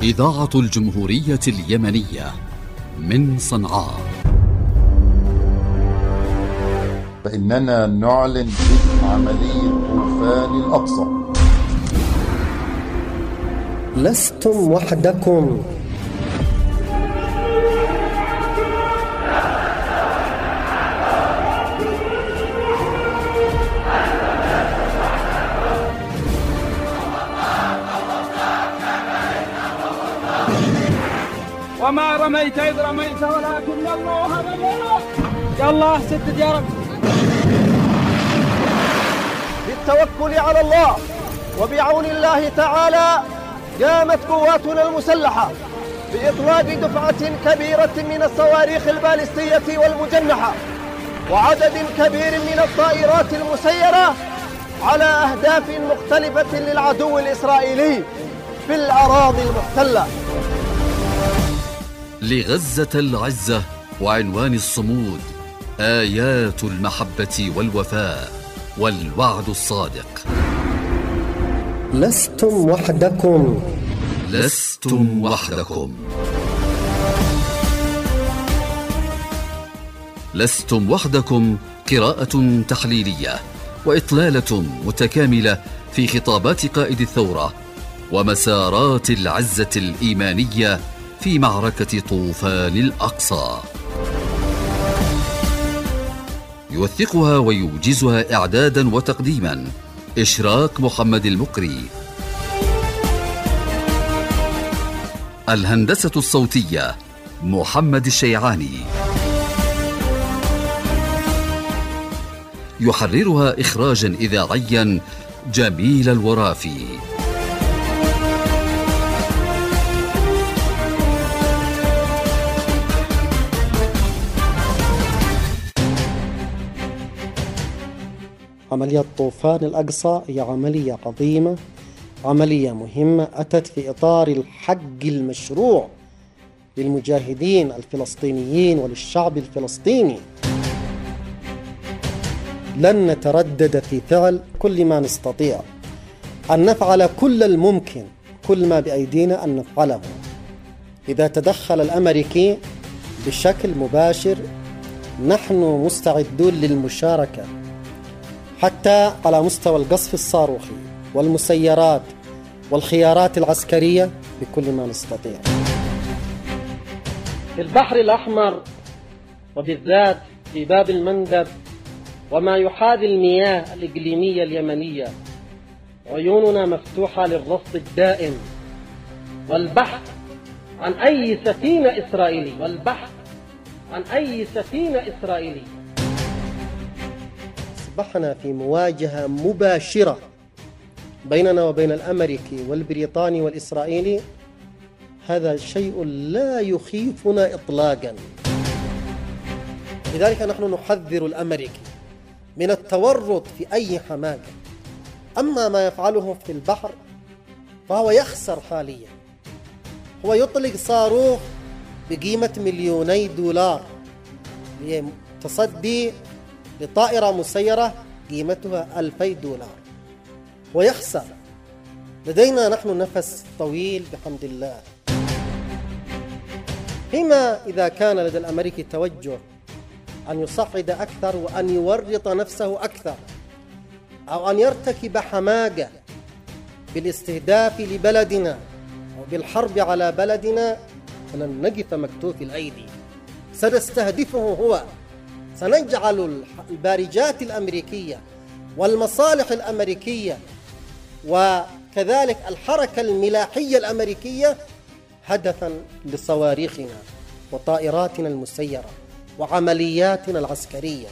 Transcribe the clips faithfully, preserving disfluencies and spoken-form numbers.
إذاعة الجمهورية اليمنية من صنعاء. فإننا نعلن بدء عملية طوفان الأقصى. لستم وحدكم. وما رميت إذ رميت ولكن الله رمى. يا الله سدد يا رب. بالتوكل على الله وبعون الله تعالى قامت قواتنا المسلحة بإطلاق دفعة كبيرة من الصواريخ البالستية والمجنحة وعدد كبير من الطائرات المسيرة على أهداف مختلفة للعدو الإسرائيلي في الأراضي المحتلة. لغزة العزة وعنوان الصمود آيات المحبة والوفاء والوعد الصادق. لستم وحدكم. لستم وحدكم. لستم وحدكم قراءة تحليلية وإطلالة متكاملة في خطابات قائد الثورة ومسارات العزة الإيمانية في معركة طوفان الأقصى. يوثقها ويوجزها إعدادا وتقديما إشراق محمد المقري. الهندسة الصوتية محمد الشيعاني. يحررها إخراجا إذاعيا جميل الورافي. عملية طوفان الأقصى هي عملية عظيمة، عملية مهمة أتت في إطار الحق المشروع للمجاهدين الفلسطينيين وللشعب الفلسطيني. لن نتردد في فعل كل ما نستطيع، أن نفعل كل الممكن، كل ما بأيدينا أن نفعله. إذا تدخل الأمريكي بشكل مباشر نحن مستعدون للمشاركة، حتى على مستوى القصف الصاروخي والمسيرات والخيارات العسكرية بكل ما نستطيع. في البحر الأحمر وبالذات في باب المندب وما يحاذي المياه الإقليمية اليمنية عيوننا مفتوحة للرصد الدائم والبحث عن أي سفينة إسرائيلية والبحث عن أي سفينة إسرائيلية. أصبحنا في مواجهة مباشرة بيننا وبين الأمريكي والبريطاني والإسرائيلي. هذا شيء لا يخيفنا إطلاقا. لذلك نحن نحذر الأمريكي من التورط في أي حماقة. أما ما يفعله في البحر فهو يخسر حاليا. هو يطلق صاروخ بقيمة مليوني دولار لتصدي لطائرة مسيرة قيمتها ألفي دولار ويخسر. لدينا نحن نفس طويل بحمد الله. فيما إذا كان لدى الأمريكي توجه أن يصعد أكثر وأن يورط نفسه أكثر أو أن يرتكب حماقة بالاستهداف لبلدنا أو بالحرب على بلدنا، فلن نقف مكتوف الأيدي. سنستهدفه هو. سنجعل البارجات الأمريكية والمصالح الأمريكية وكذلك الحركة الملاحية الأمريكية هدفا لصواريخنا وطائراتنا المسيرة وعملياتنا العسكرية.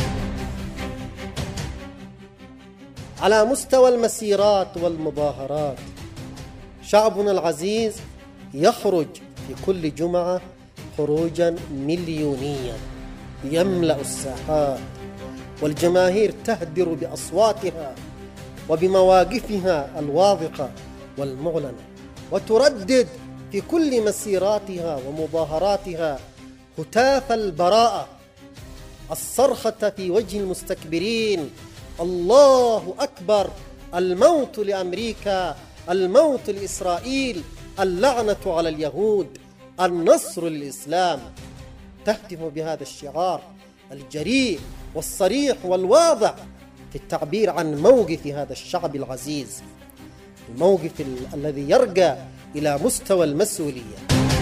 على مستوى المسيرات والمظاهرات شعبنا العزيز يخرج في كل جمعة خروجا مليونيا يملأ الساحات، والجماهير تهدر بأصواتها وبمواقفها الواضحة والمعلنة، وتردد في كل مسيراتها ومظاهراتها هتاف البراءة، الصرخة في وجه المستكبرين: الله أكبر، الموت لأمريكا، الموت لإسرائيل، اللعنة على اليهود، النصر للإسلام، تهتف بهذا الشعار الجريء والصريح والواضح في التعبير عن موقف هذا الشعب العزيز، الموقف ال- الذي يرقى إلى مستوى المسؤولية.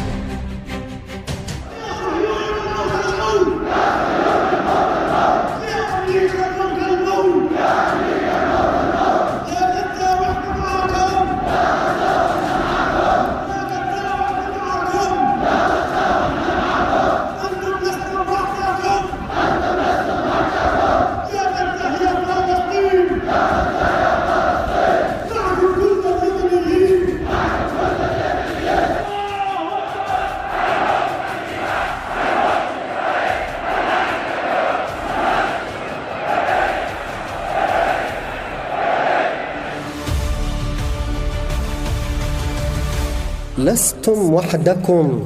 لستم وحدكم.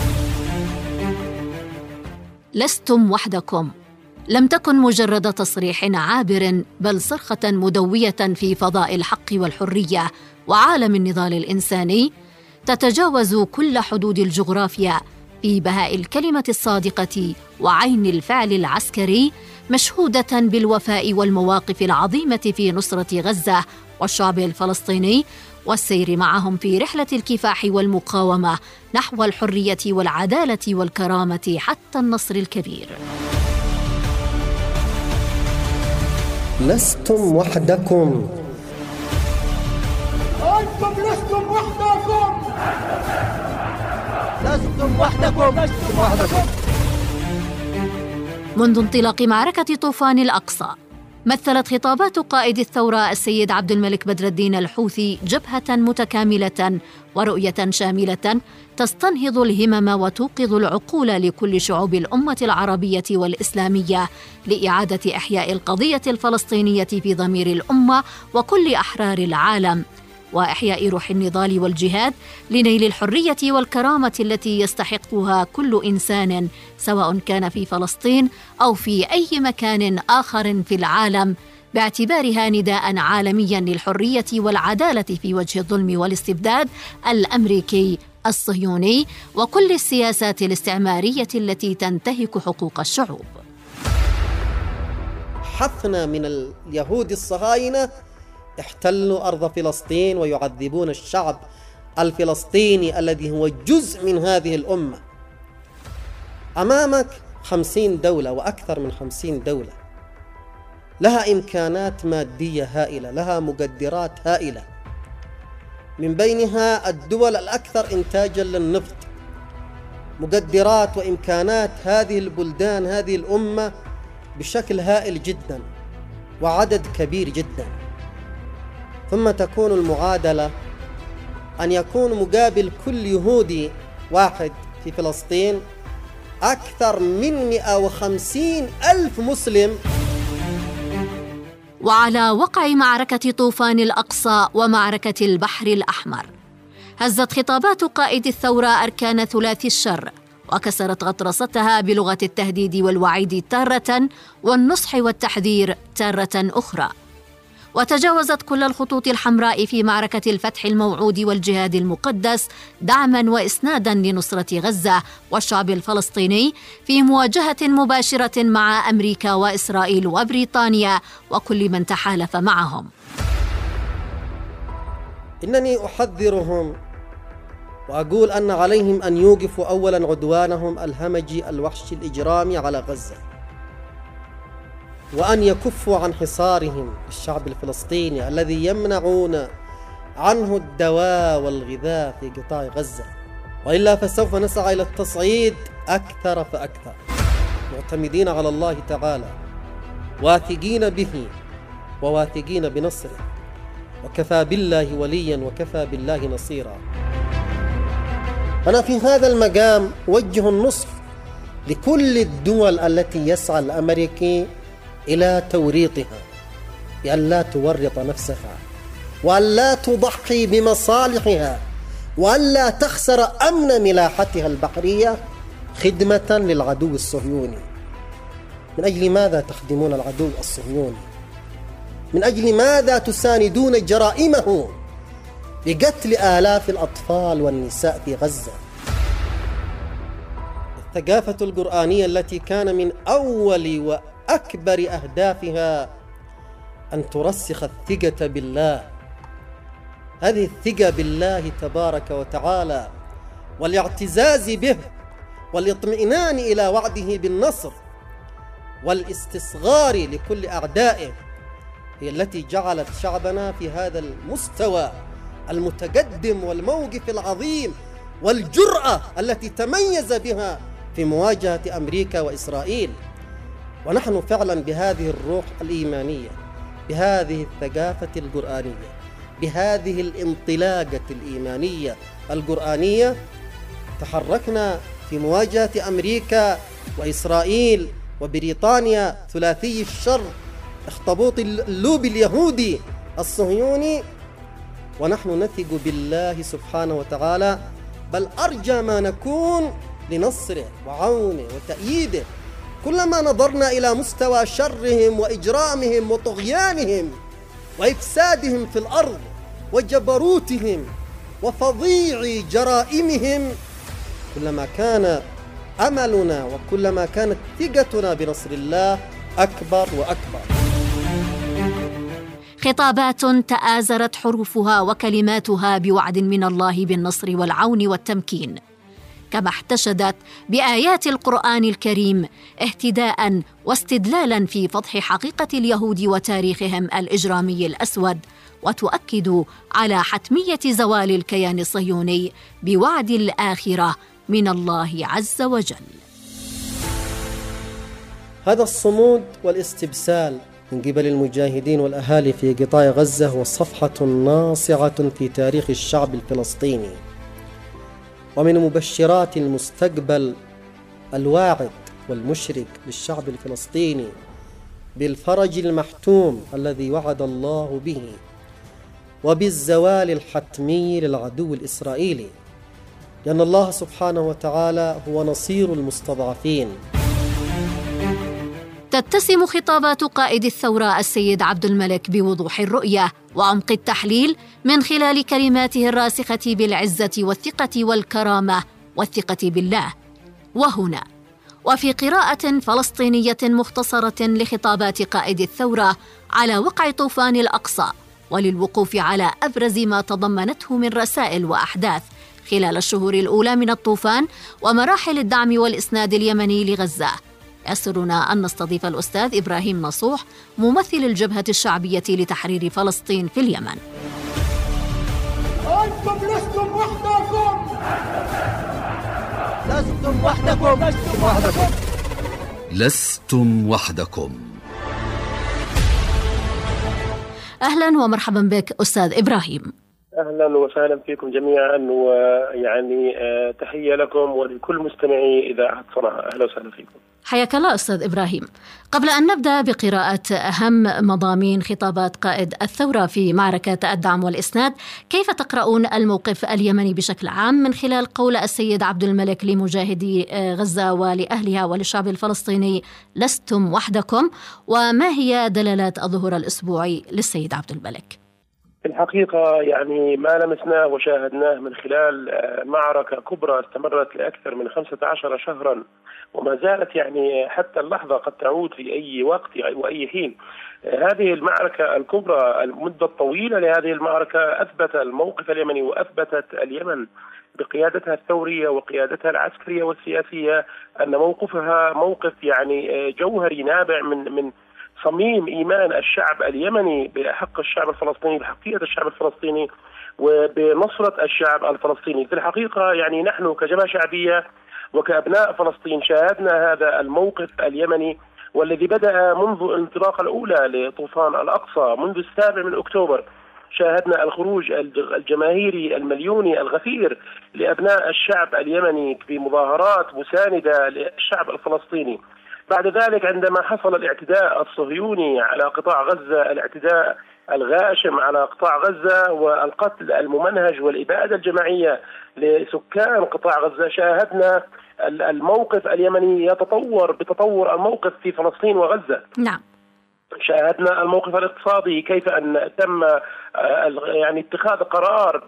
لستم وحدكم لم تكن مجرد تصريح عابر، بل صرخة مدوية في فضاء الحق والحرية وعالم النضال الإنساني، تتجاوز كل حدود الجغرافيا في بهاء الكلمة الصادقة وعين الفعل العسكري، مشهودة بالوفاء والمواقف العظيمة في نصرة غزة والشعب الفلسطيني، والسير معهم في رحلة الكفاح والمقاومة نحو الحرية والعدالة والكرامة حتى النصر الكبير. لستم وحدكم. أنتم لستم وحدكم. لستم وحدكم. لستم وحدكم. منذ انطلاق معركة طوفان الأقصى، مثلت خطابات قائد الثورة السيد عبد الملك بدر الدين الحوثي جبهة متكاملة ورؤية شاملة تستنهض الهمم وتوقظ العقول لكل شعوب الأمة العربية والإسلامية لإعادة إحياء القضية الفلسطينية في ضمير الأمة وكل أحرار العالم، وإحياء روح النضال والجهاد لنيل الحرية والكرامة التي يستحقها كل إنسان، سواء كان في فلسطين أو في أي مكان آخر في العالم، باعتبارها نداء عالميا للحرية والعدالة في وجه الظلم والاستبداد الأمريكي الصهيوني وكل السياسات الاستعمارية التي تنتهك حقوق الشعوب. حثنا من اليهود الصهاينة احتلوا أرض فلسطين ويعذبون الشعب الفلسطيني الذي هو جزء من هذه الأمة. أمامك خمسين دولة وأكثر من خمسين دولة لها إمكانات مادية هائلة، لها مقدرات هائلة، من بينها الدول الأكثر إنتاجا للنفط. مقدرات وإمكانات هذه البلدان، هذه الأمة بشكل هائل جدا وعدد كبير جدا. ثم تكون المعادلة أن يكون مقابل كل يهودي واحد في فلسطين أكثر من مئة وخمسين ألف مسلم. وعلى وقع معركة طوفان الأقصى ومعركة البحر الأحمر، هزت خطابات قائد الثورة أركان ثلاثي الشر، وكسرت غطرستها بلغة التهديد والوعيد تارة والنصح والتحذير تارة أخرى، وتجاوزت كل الخطوط الحمراء في معركة الفتح الموعود والجهاد المقدس دعماً وإسناداً لنصرة غزة والشعب الفلسطيني في مواجهة مباشرة مع أمريكا وإسرائيل وبريطانيا وكل من تحالف معهم. إنني أحذرهم وأقول أن عليهم أن يوقفوا أولاً عدوانهم الهمجي الوحشي الإجرامي على غزة، وأن يكفوا عن حصارهم الشعب الفلسطيني الذي يمنعون عنه الدواء والغذاء في قطاع غزة، وإلا فسوف نسعى إلى التصعيد أكثر فأكثر، معتمدين على الله تعالى، واثقين به وواثقين بنصره، وكفى بالله وليا وكفى بالله نصيرا. أنا في هذا المقام أوجه النصح لكل الدول التي يسعى الأمريكي إلى توريطها، بأن لا تورط نفسها، وأن لا تضحي بمصالحها، وأن لا تخسر أمن ملاحتها البحرية خدمة للعدو الصهيوني. من أجل ماذا تخدمون العدو الصهيوني؟ من أجل ماذا تساندون جرائمه بقتل آلاف الأطفال والنساء في غزة. الثقافة القرآنية التي كان من أول وأكبر أهدافها أن ترسخ الثقة بالله، هذه الثقة بالله تبارك وتعالى والاعتزاز به والاطمئنان إلى وعده بالنصر والاستصغار لكل أعدائه هي التي جعلت شعبنا في هذا المستوى المتقدم والموقف العظيم والجرأة التي تميز بها في مواجهة أمريكا وإسرائيل. ونحن فعلا بهذه الروح الإيمانية، بهذه الثقافة القرآنية، بهذه الانطلاقة الإيمانية القرآنية تحركنا في مواجهة أمريكا وإسرائيل وبريطانيا ثلاثي الشر، اخطبوط اللوب اليهودي الصهيوني، ونحن نثق بالله سبحانه وتعالى، بل أرجى ما نكون لنصره وعونه وتأييده. كلما نظرنا إلى مستوى شرهم وإجرامهم وطغيانهم وإفسادهم في الأرض وجبروتهم وفظيع جرائمهم، كلما كان أملنا وكلما كانت ثقتنا بنصر الله أكبر وأكبر. خطابات تآزرت حروفها وكلماتها بوعد من الله بالنصر والعون والتمكين، كما احتشدت بآيات القرآن الكريم اهتداء واستدلالا في فضح حقيقة اليهود وتاريخهم الإجرامي الأسود، وتؤكد على حتمية زوال الكيان الصهيوني بوعد الآخرة من الله عز وجل. هذا الصمود والاستبسال من قبل المجاهدين والأهالي في قطاع غزة هو صفحة ناصعة في تاريخ الشعب الفلسطيني، ومن مبشرات المستقبل الواعد والمشرق للشعب الفلسطيني بالفرج المحتوم الذي وعد الله به، وبالزوال الحتمي للعدو الإسرائيلي، لأن الله سبحانه وتعالى هو نصير المستضعفين. تتسم خطابات قائد الثورة السيد عبد الملك بوضوح الرؤية وعمق التحليل من خلال كلماته الراسخة بالعزة والثقة والكرامة والثقة بالله. وهنا وفي قراءة فلسطينية مختصرة لخطابات قائد الثورة على وقع طوفان الأقصى، وللوقوف على أبرز ما تضمنته من رسائل وأحداث خلال الشهور الأولى من الطوفان ومراحل الدعم والإسناد اليمني لغزة، يسرنا أن نستضيف الأستاذ إبراهيم نصوح ممثل الجبهة الشعبية لتحرير فلسطين في اليمن. أنتم لستم وحدكم، لستم وحدكم، لستم وحدكم، لستم وحدكم. أهلا ومرحبا بك أستاذ إبراهيم. أهلا وسهلا فيكم جميعا، ويعني تحية لكم ولكل مستمعي إذاعة صنعاء. أهلا وسهلا فيكم. حياك الله أستاذ إبراهيم. قبل أن نبدأ بقراءة أهم مضامين خطابات قائد الثورة في معركة الدعم والإسناد، كيف تقرؤون الموقف اليمني بشكل عام من خلال قول السيد عبد الملك لمجاهدي غزة ولأهلها وللشعب الفلسطيني لستم وحدكم، وما هي دلالات الظهور الأسبوعي للسيد عبد الملك؟ في الحقيقة يعني ما لمسناه وشاهدناه من خلال معركة كبرى استمرت لأكثر من خمسة عشر شهرا، وما زالت يعني حتى اللحظة قد تعود في أي وقت وأي حين. هذه المعركة الكبرى، المدة الطويلة لهذه المعركة، أثبت الموقف اليمني وأثبتت اليمن بقيادتها الثورية وقيادتها العسكرية والسياسية أن موقفها موقف يعني جوهري نابع من من صميم إيمان الشعب اليمني بحق الشعب الفلسطيني، بحقية الشعب الفلسطيني وبنصرة الشعب الفلسطيني. في الحقيقة يعني نحن كجبهة شعبية وكأبناء فلسطين شاهدنا هذا الموقف اليمني، والذي بدأ منذ الانطلاقة الأولى لطوفان الأقصى منذ السابع من أكتوبر. شاهدنا الخروج الجماهيري المليوني الغفير لأبناء الشعب اليمني في مظاهرات مساندة للشعب الفلسطيني. بعد ذلك عندما حصل الاعتداء الصهيوني على قطاع غزة، الاعتداء الغاشم على قطاع غزة والقتل الممنهج والإبادة الجماعية لسكان قطاع غزة، شاهدنا الموقف اليمني يتطور بتطور الموقف في فلسطين وغزة. نعم. شاهدنا الموقف الاقتصادي كيف أن تم يعني اتخاذ قرار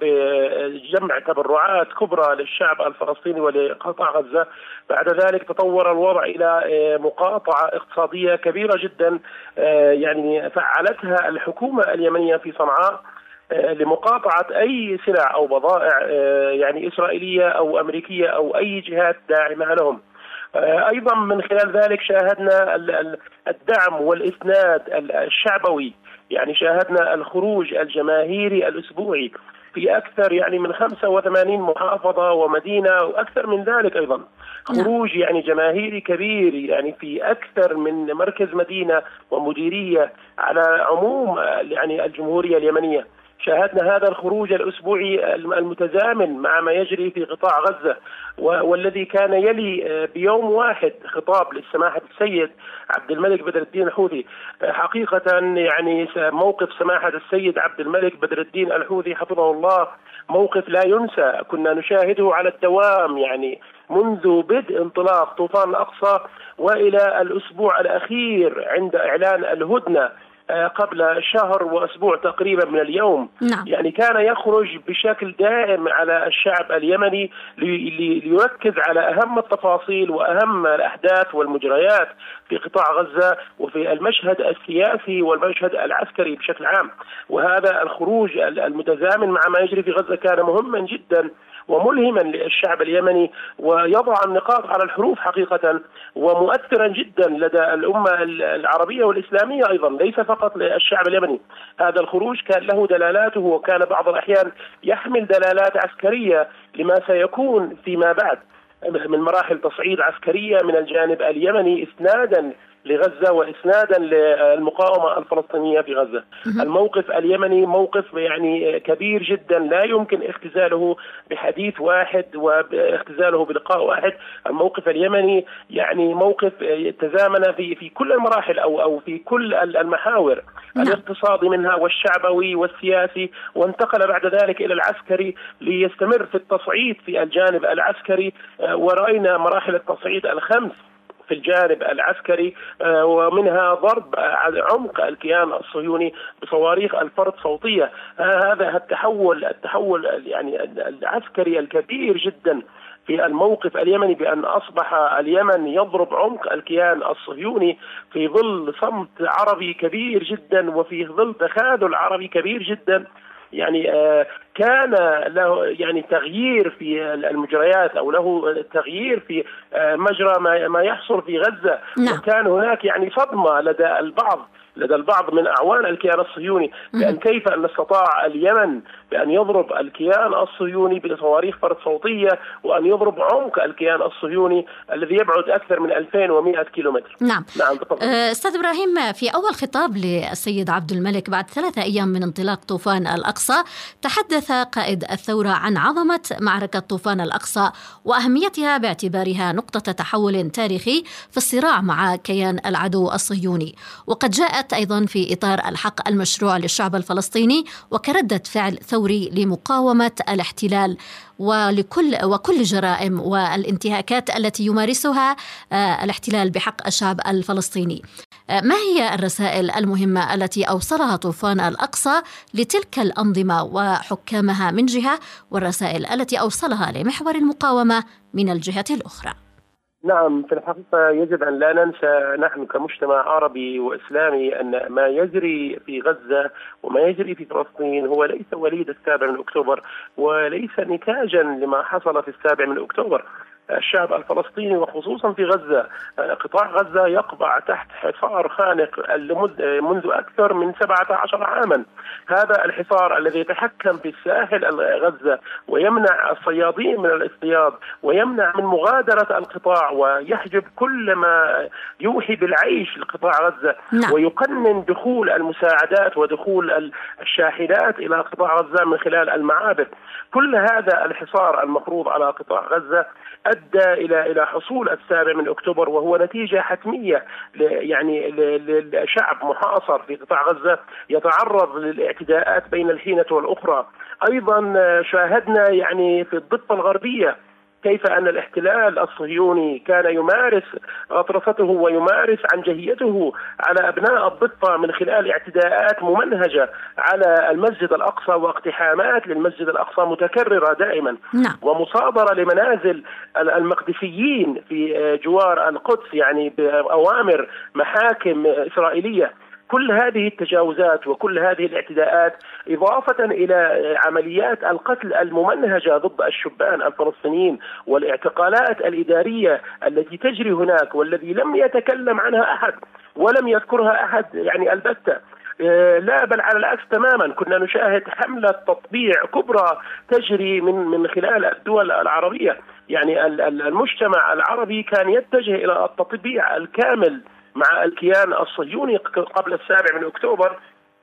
بجمع تبرعات كبرى للشعب الفلسطيني ولقطاع غزة. بعد ذلك تطور الوضع إلى مقاطعة اقتصادية كبيرة جدا يعني فعلتها الحكومة اليمنية في صنعاء لمقاطعة أي سلع أو بضائع يعني إسرائيلية أو أمريكية أو أي جهات داعمة لهم. أيضا من خلال ذلك شاهدنا الدعم والإسناد الشعبوي، يعني شاهدنا الخروج الجماهيري الأسبوعي في أكثر يعني من خمسة وثمانين محافظة ومدينة وأكثر من ذلك أيضا خروج يعني جماهيري كبير يعني في أكثر من مركز مدينة ومديرية على عموم يعني الجمهورية اليمنية. شاهدنا هذا الخروج الأسبوعي المتزامن مع ما يجري في قطاع غزة، والذي كان يلي بيوم واحد خطاب للسماحة السيد عبد الملك بدر الدين الحوثي. حقيقة يعني موقف سماحة السيد عبد الملك بدر الدين الحوثي حفظه الله موقف لا ينسى، كنا نشاهده على الدوام يعني منذ بدء انطلاق طوفان الأقصى وإلى الأسبوع الأخير عند إعلان الهدنة قبل شهر وأسبوع تقريبا من اليوم. نعم. يعني كان يخرج بشكل دائم على الشعب اليمني ليركز على أهم التفاصيل وأهم الأحداث والمجريات في قطاع غزة وفي المشهد السياسي والمشهد العسكري بشكل عام. وهذا الخروج المتزامن مع ما يجري في غزة كان مهما جدا وملهما للشعب اليمني، ويضع النقاط على الحروف حقيقة، ومؤثرا جدا لدى الأمة العربية والإسلامية أيضا، ليس فقط للشعب اليمني. هذا الخروج كان له دلالاته، وكان بعض الأحيان يحمل دلالات عسكرية لما سيكون فيما بعد من مراحل تصعيد عسكرية من الجانب اليمني إسنادا لغزة وإسنادا للمقاومة الفلسطينية في غزة. الموقف اليمني موقف يعني كبير جدا لا يمكن اختزاله بحديث واحد واختزاله بلقاء واحد. الموقف اليمني يعني موقف تزامن في في كل المراحل أو أو في كل المحاور، الاقتصادي منها والشعبوي والسياسي، وانتقل بعد ذلك إلى العسكري ليستمر في التصعيد في الجانب العسكري. ورأينا مراحل التصعيد الخمس في الجانب العسكري، ومنها ضرب على عمق الكيان الصهيوني بصواريخ الفرد صوتية. هذا التحول التحول يعني العسكري الكبير جدا في الموقف اليمني، بأن أصبح اليمن يضرب عمق الكيان الصهيوني في ظل صمت عربي كبير جدا وفي ظل تخاذل عربي كبير جدا. يعني كان له يعني تغيير في المجريات أو له تغيير في مجرى ما يحصل في غزة. نعم. وكان هناك يعني صدمة لدى البعض لدى البعض من أعوان الكيان الصهيوني بأن كيف أن استطاع اليمن بأن يضرب الكيان الصهيوني بصواريخ فرد صوتية، وأن يضرب عمق الكيان الصهيوني الذي يبعد أكثر من ألفين ومئة كيلومتر. نعم. نعم. أستاذ إبراهيم، في أول خطاب للسيد عبد الملك بعد ثلاثة أيام من انطلاق طوفان الأقصى، تحدث قائد الثورة عن عظمة معركة طوفان الأقصى وأهميتها باعتبارها نقطة تحول تاريخي في الصراع مع كيان العدو الصهيوني، وقد جاءت أيضا في إطار الحق المشروع للشعب الفلسطيني وكردة فعل ثوري لمقاومة الاحتلال ولكل وكل جرائم والانتهاكات التي يمارسها الاحتلال بحق الشعب الفلسطيني. ما هي الرسائل المهمة التي أوصلها طوفان الأقصى لتلك الأنظمة وحكامها من جهة، والرسائل التي أوصلها لمحور المقاومة من الجهة الأخرى؟ نعم، في الحقيقة يجب أن لا ننسى نحن كمجتمع عربي وإسلامي أن ما يجري في غزة وما يجري في فلسطين هو ليس وليد السابع من أكتوبر، وليس نتاجا لما حصل في السابع من أكتوبر. الشعب الفلسطيني وخصوصا في غزة، قطاع غزة يقبع تحت حصار خانق منذ أكثر من سبعة عشر عاما. هذا الحصار الذي يتحكم في الساحل غزة ويمنع الصيادين من الاصطياد ويمنع من مغادرة القطاع ويحجب كل ما يوحي بالعيش لقطاع غزة. نعم. ويقنن دخول المساعدات ودخول الشاحنات إلى قطاع غزة من خلال المعابر. كل هذا الحصار المفروض على قطاع غزة أدى إلى إلى حصول السابع من أكتوبر، وهو نتيجة حتمية يعني لشعب محاصر في قطاع غزة يتعرض للاعتداءات بين الحينة والأخرى. أيضا شاهدنا يعني في الضفة الغربية كيف أن الاحتلال الصهيوني كان يمارس غطرسته ويمارس عنجهيته على أبناء الضفة من خلال اعتداءات ممنهجة على المسجد الأقصى واقتحامات للمسجد الأقصى متكررة دائما، نعم. ومصادرة لمنازل المقدسيين في جوار القدس يعني بأوامر محاكم إسرائيلية. كل هذه التجاوزات وكل هذه الاعتداءات إضافة إلى عمليات القتل الممنهجة ضد الشبان الفلسطينيين والاعتقالات الإدارية التي تجري هناك والذي لم يتكلم عنها أحد ولم يذكرها أحد يعني البتة، لا بل على العكس تماما. كنا نشاهد حملة تطبيع كبرى تجري من من خلال الدول العربية، يعني المجتمع العربي كان يتجه إلى التطبيع الكامل مع الكيان الصهيوني قبل السابع من أكتوبر،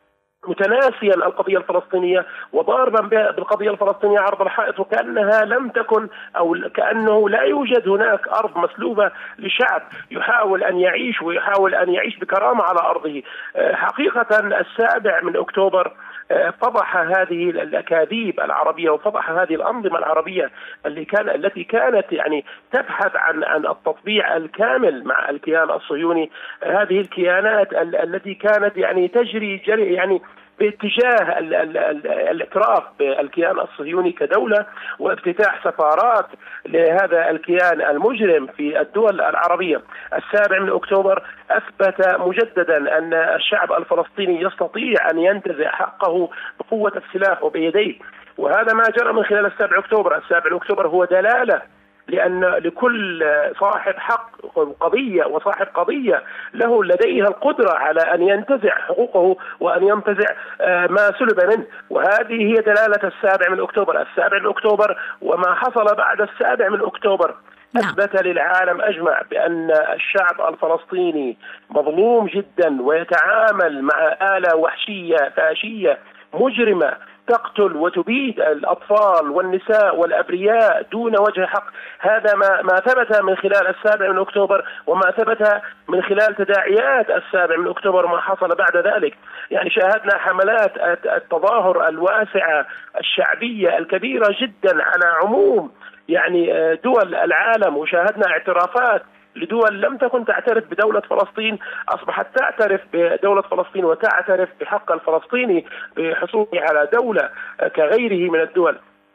متناسيا القضية الفلسطينية وضاربا بالقضية الفلسطينية عرض الحائط، وكأنها لم تكن أو كأنه لا يوجد هناك أرض مسلوبة لشعب يحاول أن يعيش ويحاول أن يعيش بكرامة على أرضه. حقيقة السابع من أكتوبر فضح هذه الأكاذيب العربية وفضح هذه الأنظمة العربية اللي كان التي كانت يعني تبحث عن عن التطبيع الكامل مع الكيان الصهيوني. هذه الكيانات التي كانت يعني تجري جري يعني باتجاه ال ال ال الاعتراف بالكيان الصهيوني كدولة وافتتاح سفارات لهذا الكيان المجرم في الدول العربية. السابع من أكتوبر أثبت مجددا أن الشعب الفلسطيني يستطيع أن ينتزع حقه بقوة السلاح وبيديه، وهذا ما جرى من خلال السابع أكتوبر. السابع أكتوبر هو دلالة لأن لكل صاحب حق قضية وصاحب قضية له لديها القدرة على أن ينتزع حقوقه وأن ينتزع ما سلب منه، وهذه هي دلالة السابع من أكتوبر. السابع من أكتوبر وما حصل بعد السابع من أكتوبر أثبت للعالم أجمع بأن الشعب الفلسطيني مظلوم جدا ويتعامل مع آلة وحشية فاشية مجرمة تقتل وتبيد الأطفال والنساء والأبرياء دون وجه حق. هذا ما ما ثبت من خلال السابع من أكتوبر وما ثبت من خلال تداعيات السابع من أكتوبر ما حصل بعد ذلك. يعني شاهدنا حملات التظاهر الواسعة الشعبية الكبيرة جدا على عموم يعني دول العالم، وشاهدنا اعترافات لدول لم تكن تعترف بدولة فلسطين أصبحت تعترف بدولة فلسطين وتعترف بحق الفلسطيني بحصوله على دولة كغيره من الدول.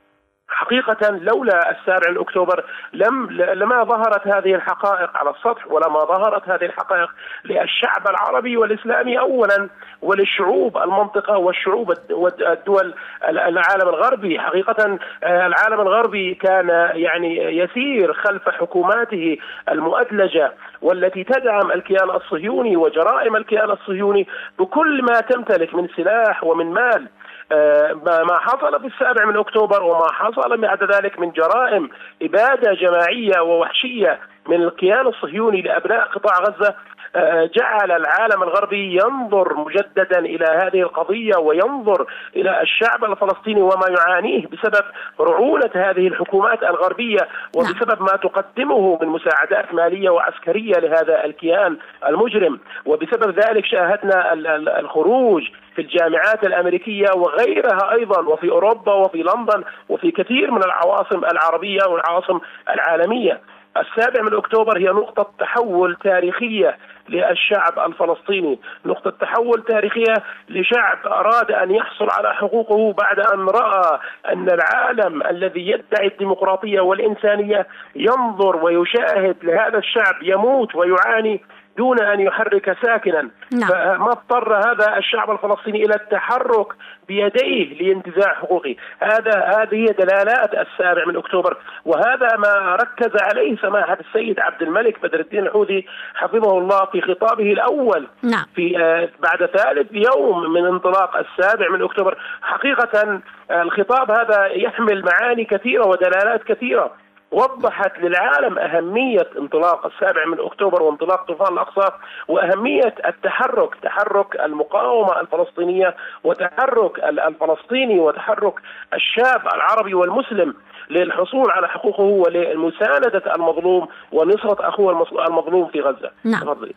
حقيقة لولا السابع من أكتوبر لم لما ظهرت هذه الحقائق على السطح، ولما ظهرت هذه الحقائق للشعب العربي والإسلامي أولا وللشعوب المنطقة والشعوب والدول العالم الغربي. حقيقة العالم الغربي كان يعني يسير خلف حكوماته المؤدلجة والتي تدعم الكيان الصهيوني وجرائم الكيان الصهيوني بكل ما تمتلك من سلاح ومن مال. ما حصل في السابع من أكتوبر وما حصل بعد ذلك من جرائم إبادة جماعية ووحشية من الكيان الصهيوني لأبناء قطاع غزة جعل العالم الغربي ينظر مجددا إلى هذه القضية وينظر إلى الشعب الفلسطيني وما يعانيه بسبب رعونة هذه الحكومات الغربية وبسبب ما تقدمه من مساعدات مالية وعسكرية لهذا الكيان المجرم. وبسبب ذلك شاهدنا الخروج في الجامعات الأمريكية وغيرها أيضا وفي أوروبا وفي لندن وفي كثير من العواصم العربية والعواصم العالمية. السابع من أكتوبر هي نقطة تحول تاريخية للشعب الفلسطيني، نقطة تحول تاريخية لشعب أراد أن يحصل على حقوقه بعد أن رأى أن العالم الذي يدعي الديمقراطية والإنسانية ينظر ويشاهد لهذا الشعب يموت ويعاني دون أن يحرك ساكنا. نعم. فما اضطر هذا الشعب الفلسطيني إلى التحرك بيديه لانتزاع حقوقه. هذا هذه هي دلالات السابع من أكتوبر، وهذا ما ركز عليه سماحة السيد عبد الملك بدر الدين الحوثي حفظه الله في خطابه الأول. نعم. في آه بعد ثالث يوم من انطلاق السابع من أكتوبر. حقيقة الخطاب هذا يحمل معاني كثيرة ودلالات كثيرة وضحت للعالم أهمية انطلاق السابع من أكتوبر وانطلاق طوفان الأقصى وأهمية التحرك، تحرك المقاومة الفلسطينية وتحرك الفلسطيني وتحرك الشاب العربي والمسلم للحصول على حقوقه ولمساندة المظلوم ونصرة أخوه المظلوم في غزة. نعم.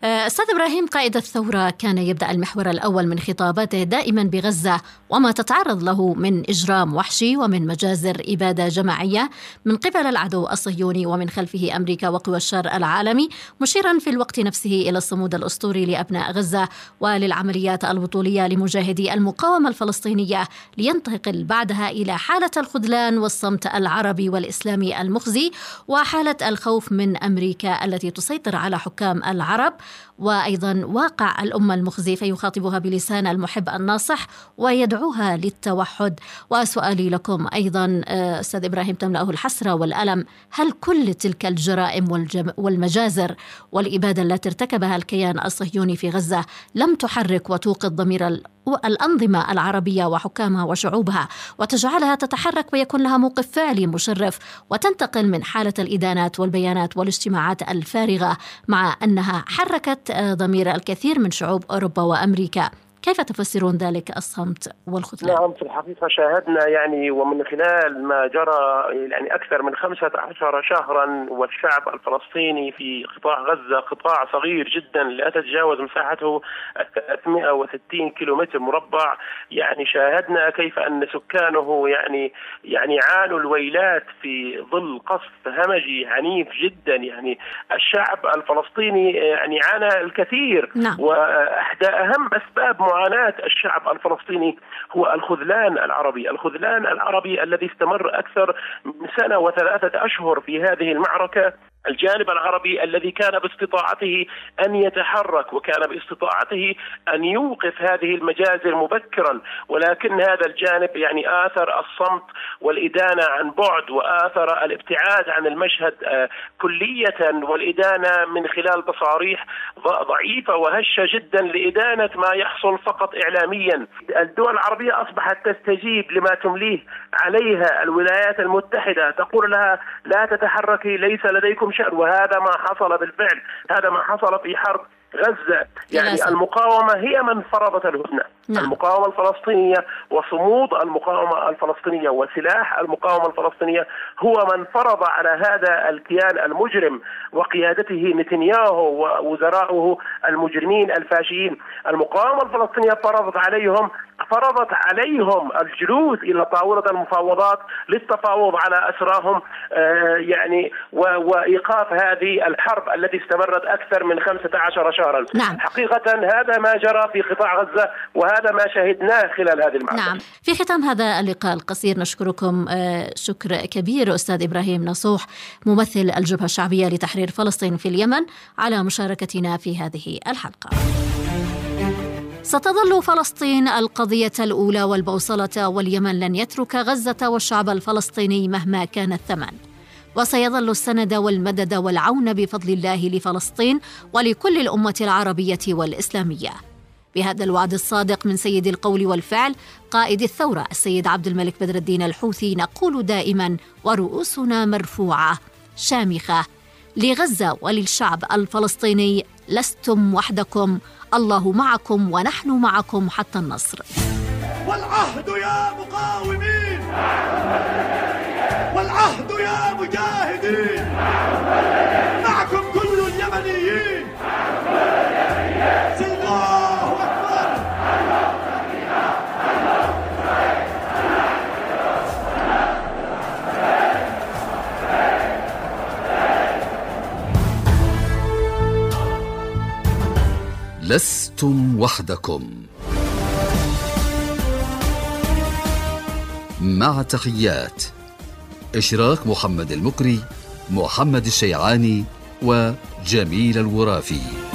أستاذ إبراهيم، قائد الثورة كان يبدأ المحور الأول من خطاباته دائما بغزة وما تتعرض له من إجرام وحشي ومن مجازر إبادة جماعية من قبل العدو الصهيوني ومن خلفه أمريكا وقوى الشر العالمي، مشيرا في الوقت نفسه إلى الصمود الأسطوري لأبناء غزة وللعمليات البطولية لمجاهدي المقاومة الفلسطينية، لينتقل بعدها إلى حالة الخذلان والصمت العربي والإسلامي المخزي وحالة الخوف من أمريكا التي تسيطر على حكام العرب، وأيضا واقع الأمة المخزي، فيخاطبها بلسان المحب الناصح ويدعوها للتوحد. وسؤالي لكم أيضا أستاذ إبراهيم تملأه الحسرة والألم، هل كل تلك الجرائم والمجازر والإبادة التي ارتكبها الكيان الصهيوني في غزة لم تحرك وتوقظ ضمير الأنظمة العربية وحكامها وشعوبها وتجعلها تتحرك ويكون لها موقف فعلي مشرف وتنتقل من حالة الإدانات والبيانات والاجتماعات الفارغة، مع أنها حركت ضمير الكثير من شعوب أوروبا وأمريكا؟ كيف تفسرون ذلك الصمت والخذلان؟ نعم، في الحقيقة شاهدنا يعني ومن خلال ما جرى يعني أكثر من خمسة عشر شهرا، والشعب الفلسطيني في قطاع غزة قطاع صغير جدا لا تتجاوز مساحته ثلاثمئة وستين كيلومتر مربع، يعني شاهدنا كيف أن سكانه يعني يعني عانوا الويلات في ظل قصف همجي عنيف جدا. يعني الشعب الفلسطيني يعني عانى الكثير. نعم. وأحدى أهم أسباب معاناة الشعب الفلسطيني هو الخذلان العربي، الخذلان العربي الذي استمر أكثر من سنة وثلاثة أشهر في هذه المعركة. الجانب العربي الذي كان باستطاعته أن يتحرك وكان باستطاعته أن يوقف هذه المجازر مبكرا، ولكن هذا الجانب يعني آثر الصمت والإدانة عن بعد، وآثر الابتعاد عن المشهد كلية، والإدانة من خلال تصاريح ضعيفة وهشة جدا لإدانة ما يحصل فقط إعلاميا. الدول العربية أصبحت تستجيب لما تمليه عليها الولايات المتحدة، تقول لها لا تتحركي، ليس لديكم شأن، وهذا ما حصل بالفعل، هذا ما حصل في حرب غزة. يعني للأسف. المقاومة هي من فرضت الهدنة. نعم. المقاومة الفلسطينية وصمود المقاومة الفلسطينية وسلاح المقاومة الفلسطينية هو من فرض على هذا الكيان المجرم وقيادته نتنياهو ووزراءه المجرمين الفاشيين. المقاومة الفلسطينية فرضت عليهم فرضت عليهم الجلوس إلى طاولة المفاوضات للتفاوض على أسراهم، آه يعني وإيقاف هذه الحرب التي استمرت أكثر من خمسة عشر شهرا. نعم. حقيقة هذا ما جرى في قطاع غزة وهذا ما شهدناه خلال هذه المعركة. نعم. في ختام هذا اللقاء القصير نشكركم آه شكر كبير أستاذ إبراهيم نصوح، ممثل الجبهة الشعبية لتحرير فلسطين في اليمن، على مشاركتنا في هذه الحلقة. ستظل فلسطين القضية الأولى والبوصلة، واليمن لن يترك غزة والشعب الفلسطيني مهما كان الثمن، وسيظل السند والمدد والعون بفضل الله لفلسطين ولكل الأمة العربية والإسلامية. بهذا الوعد الصادق من سيد القول والفعل قائد الثورة السيد عبد الملك بدر الدين الحوثي، نقول دائما ورؤوسنا مرفوعة شامخة لغزة وللشعب الفلسطيني: لستم وحدكم، الله معكم ونحن معكم حتى النصر. والعهد يا مقاومين، والعهد يا مجاهدين، معكم كل اليمنيين. الله أكبر. لستم وحدكم. مع تحيات إشراك محمد المقري، محمد الشيعاني وجميل الورافي.